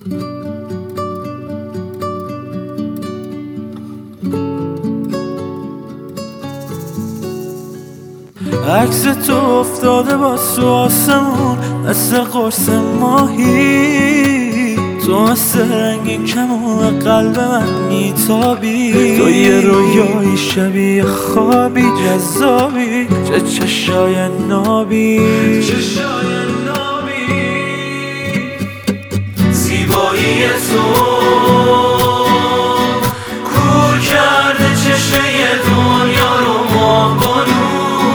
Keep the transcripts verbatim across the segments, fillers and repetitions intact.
عکس تو افتاده با سو آسمون مثل قرص ماهی، تو مثل رنگین کمون قلب من میتابی، تو یه رویایی شبیه خوابی جذابی، چه چشای نابی زیبایی تو کور کرده چشم دنیا رو ماه‌بانو،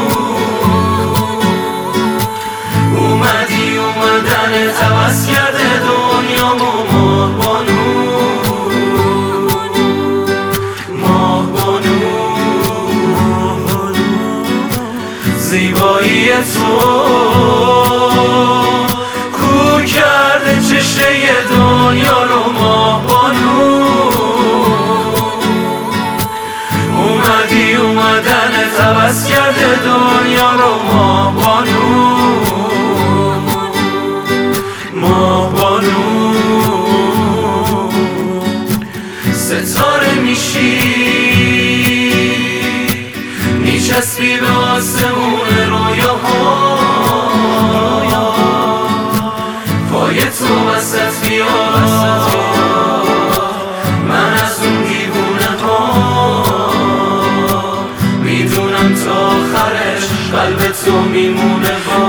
اومدی اومدنت عوض کرده دنیامو ماه‌بانو، ماه‌بانو زیبایی تو کور کرده چشم دنیا رو ماه‌بانو، اومدی اومدنت عوض کرده دنیا رو ماه‌بانو، ماه‌بانو ستاره میشی میچسبی به آسمون رویاها، پای تو وسط بیاد من از اون دیوونه ها میدونم تا آخرش قلب تو میمونه با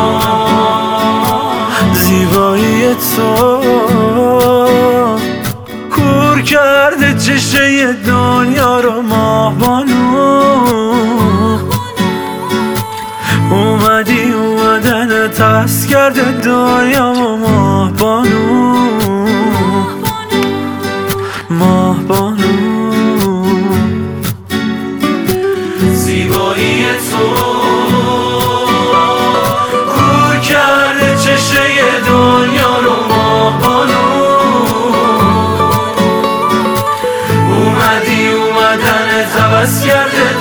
زیبایی تو کور کرده چشم دنیا رو ماه‌بانو، اومدی اومدنت عوض کرده دنیامو ماه‌بانو، ماه‌بانو زیبایی تو کور کرده چشم دنیا رو ماه‌بانو، اومدی اومدنت عوض کرده